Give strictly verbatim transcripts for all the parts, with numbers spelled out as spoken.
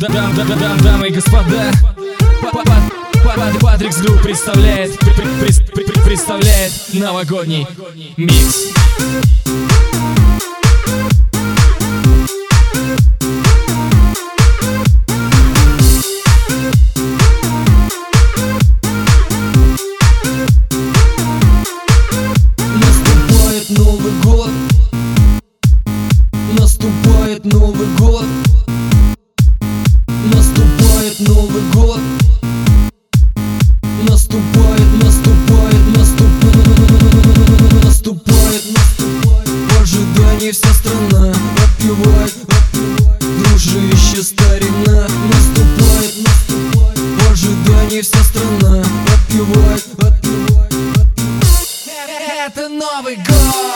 Дамы и господа, Патрикс Групп представляет Представляет новогодний микс. Наступает Новый год, наступает Новый год, наступает Новый год, наступает, наступает, наступает, наступает, наступает. В ожидании вся страна отпевает, отпевает, дружище старина. Наступает, наступает, в ожидании вся страна отпевает, отпевает, отпевает. Это Новый год!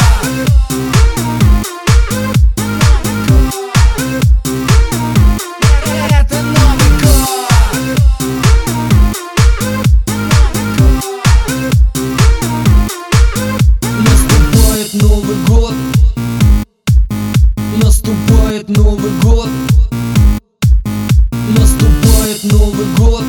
Новый год, наступает Новый год, наступает Новый год,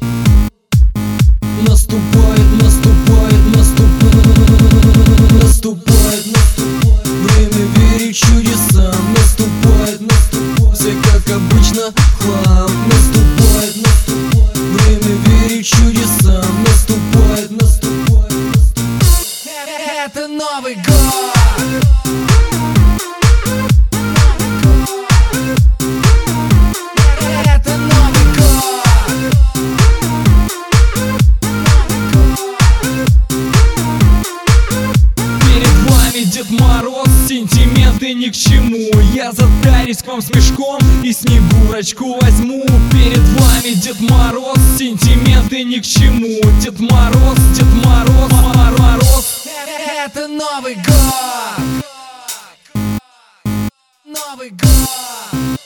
наступает, наступает, наступает, наступает, наступает. Время верить чудесам. Наступает, наступает, все как обычно хлам. Наступает, наступает, время верить чудесам. Наступает, наступает, наступает. Это Новый год! Это Новый год! Перед вами Дед Мороз, сентименты ни к чему. Я затарюсь к вам с мешком и Снегурочку возьму. Перед вами Дед Мороз, сентименты ни к чему. Дед Мороз, Дед Мороз, Мор- Мороз. Это Новый год! Новый год!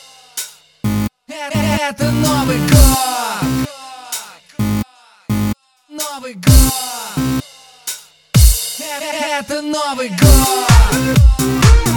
Это Новый год! Новый год! Это Новый год!